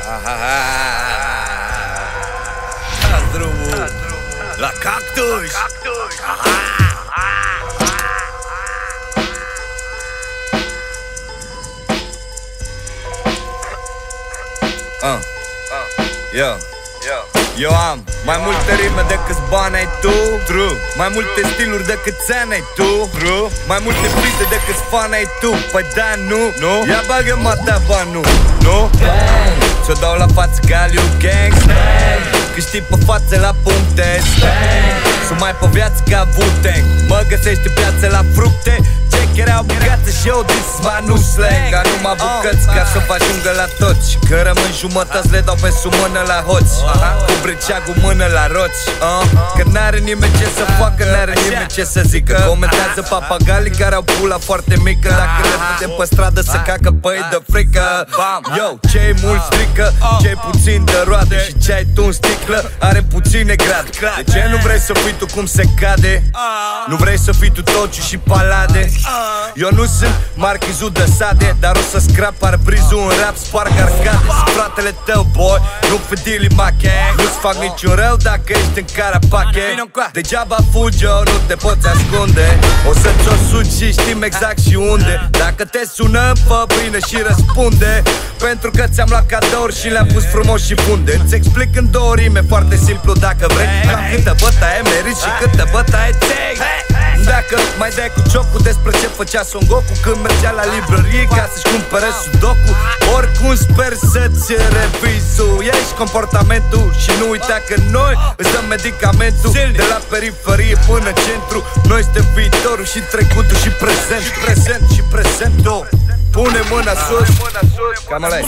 Drumul la Cactus. Eu am mai multe rime decât bani ai tu. True. Mai multe stiluri decât țeani ai tu. True. Mai multe piste decât fan ai tu. Păi da, nu, no. Ia bagă-mă ta banu, nu? Ți-o dau la față Galiu Gang. Câștig pe față la puncte. Sunt mai pe viață ca Wu-Tang. Mă găsești în piață la fructe. Cei care au bucată și eu dis nu slang. Ca numai bucăți ca să vă ajungă la toți. Că rămân jumătăți le dau pe sumână la hoți. Cu briceagul mână la roți. Că n-are nimeni ce să facă, n-are nimeni ce să zică. Comentează papagalii care au pula foarte mică. Dacă le vedem pe stradă să cacă păi de frică. Yo, cei mulți strică, cei puțin de roade. Și ce ai tu în sticlă are puține grade. De ce nu vrei să fii tu cum se cade? Nu vrei să fii tu Tociu și Palade? Eu nu sunt Marchizul de Sade, dar o să scrap parbrizul în rap, sparg arcade. Sunt fratele tău, boy, nu fidili mache. Nu-ți fac niciun rău dacă ești în carapache. Degeaba fugi, eu nu te poți ascunde. O să-ți o sugi și știm exact și unde. Dacă te sunăm, fă bine și răspunde. Pentru că ți-am luat cadouri și le-am pus frumos și funde. Îți explic în două rime, foarte simplu dacă vrei. Cam câtă bătaie meriți și câtă bătaie ței. Dacă mai dai cu ciocul despre ce făcea Son Goku când mergea la librărie ca să-și cumpere sudoku. Oricum sper să-ți revizuiești comportamentul și nu uita că noi îți dăm medicamentul. De la periferie până centru, noi suntem viitorul și trecutul și prezentul. Pune mâna sus, cam ăla.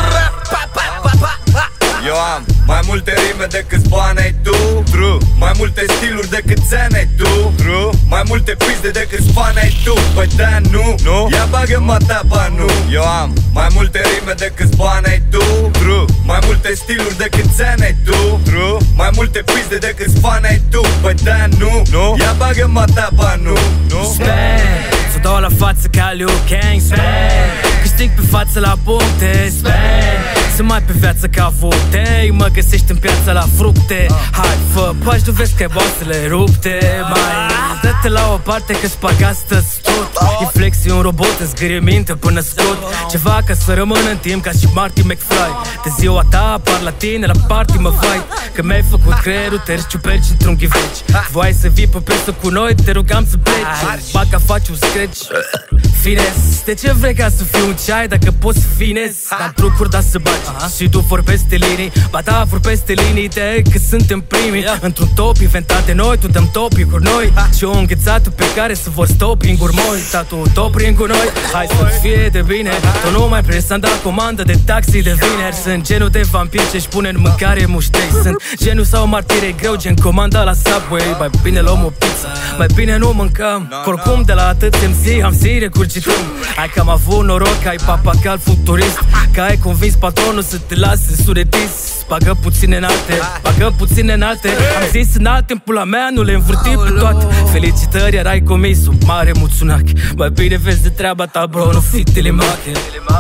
Eu am mai multe rime decât bani ai tu. True. Mai multe stiluri decât țeani ai tu. True. Mai multe piste decât fan ai tu. Păi da, nu, no. Ia bagă-mă ta banu. Eu am mai multe rime decât bani ai tu. True. Mai multe stiluri decât țeani ai tu. True. Mai multe piste decât fan ai tu. Păi da, nu, no. Ia bagă-mă ta banu, no. Ți-o dau la față ca Liu Kang. Câștig pe față la puncte. Sunt mai pe viață ca Wu-Tang. Mă găsești în piața la fructe. Hai, fă pași, tu vezi că ai boasele rupte. Mai dă-te la o parte că spagastă-ți tot. Inflexii un robot, îți zgârie minte până scot. Ceva ca să rămân în timp ca și Marty McFly. De ziua ta apar la tine la party, mă vai. Că mi-ai făcut creierul, te ciuperci într-un ghiveci. Voiai să vii pe presă cu noi, te rugam să pleci. Baca faci un scratch. Fines, de ce vrei ca să fiu un ceai dacă poți fines? Am trucuri, dar să bagi și tu vor peste linii. Ba da, vor peste linii de că suntem primii. Într-un top inventat de noi, tu dăm topicuri noi. Și o înghețată pe care să vor stoping-uri moi. Tatu topring cu noi, hai să fie de bine. Tu nu mai presa am dat comandă de taxi de vineri. Sunt genul de vampir ce-și pune în mâncare muștei. Sunt genul sau martire greu, gen comanda la Subway. Mai bine luăm o pizza, mai bine nu mâncăm. Oricum de la atât MC am zi recurgităm. Hai că am avut noroc, ai papagal futurist. Că ai convins patronul să te lase suretis. Bagă puțin înalte, bagă puțin înalte. Am zis înalte, în pula mea nu le învârti pe toate. Felicitări, erai comis un mare muțunache. Mai bine vezi de treaba ta, bro, nu fi telemache.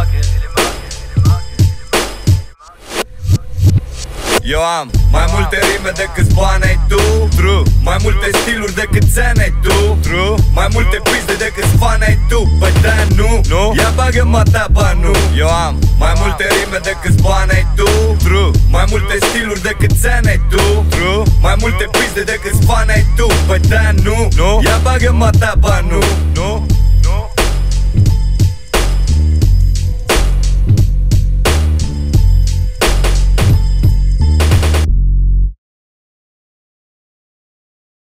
Eu am mai multe rime decât bani ai tu. True. Mai multe stiluri decât țeani ai tu. True. Mai multe piste decât fan ai tu. Păi da, nu, no. Ia bagă-mă ta banu. Eu am mai multe rime decât bani ai tu. True. Mai multe stiluri decât țeani ai tu. True. Mai multe piste decât fan ai tu. Păi da, nu, no. Ia bagă-mă ta banu.